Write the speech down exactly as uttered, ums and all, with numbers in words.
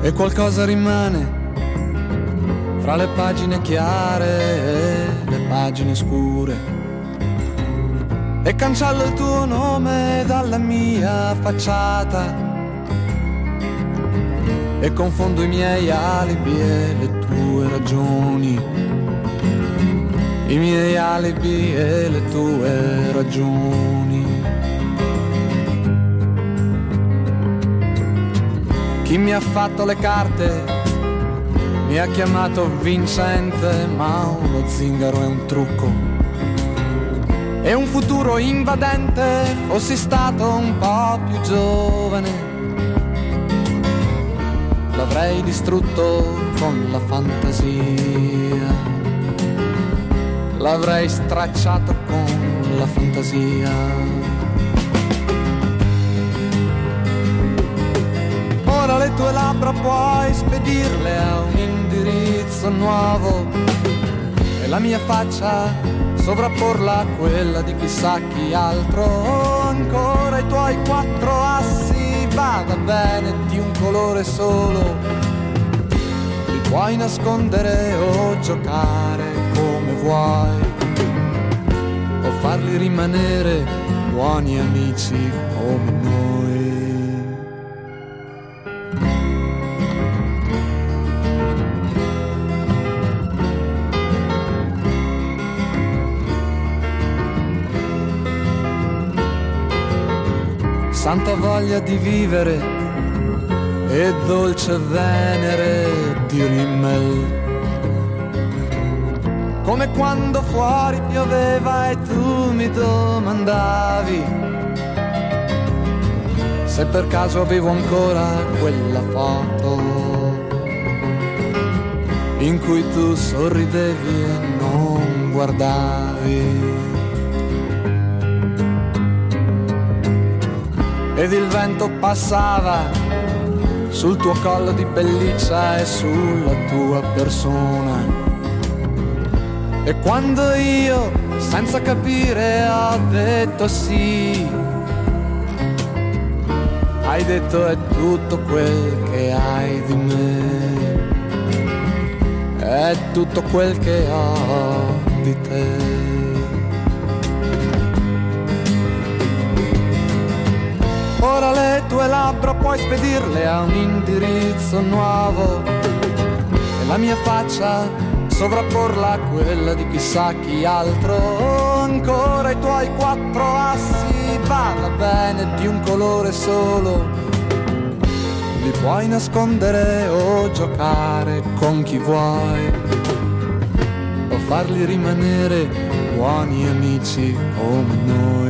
e qualcosa rimane fra le pagine chiare e le pagine scure, e cancello il tuo nome dalla mia facciata e confondo i miei alibi e le tue ragioni, i miei alibi e le tue ragioni. Chi mi ha fatto le carte mi ha chiamato vincente, ma uno zingaro è un trucco e un futuro invadente. Fossi stato un po' più giovane, l'avrei distrutto con la fantasia, l'avrei stracciato con la fantasia. Ora le tue labbra puoi spedirle a un indirizzo nuovo e la mia faccia sovrapporla a quella di chissà chi altro. Ancora i tuoi quattro assi, vada bene, di un colore solo, li puoi nascondere o giocare come vuoi, o farli rimanere buoni amici come noi. Santa voglia di vivere e dolce venere di rimmel, come quando fuori pioveva e tu mi domandavi se per caso avevo ancora quella foto in cui tu sorridevi e non guardavi. Ed il vento passava sul tuo collo di pelliccia e sulla tua persona, e quando io, senza capire, ho detto sì, hai detto è tutto quel che hai di me, è tutto quel che ho di te. Ora le tue labbra puoi spedirle a un indirizzo nuovo e la mia faccia sovrapporla a quella di chissà chi altro. Ancora i tuoi quattro assi, vada bene, di un colore solo, li puoi nascondere o giocare con chi vuoi, o farli rimanere buoni amici come noi.